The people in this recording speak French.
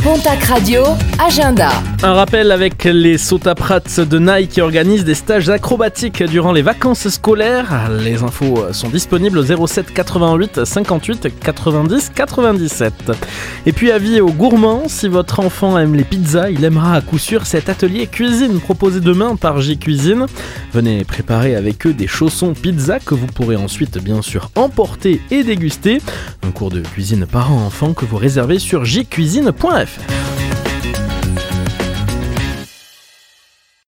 Pontac Radio, agenda. Un rappel avec les Sauta-Prats de Nike qui organisent des stages acrobatiques durant les vacances scolaires. Les infos sont disponibles au 07 88 58 90 97. Et puis avis aux gourmands, si votre enfant aime les pizzas, il aimera à coup sûr cet atelier cuisine proposé demain par J-Cuisine. Venez préparer avec eux des chaussons pizza que vous pourrez ensuite bien sûr emporter et déguster. Un cours de cuisine parents-enfants que vous réservez sur jcuisine.fr.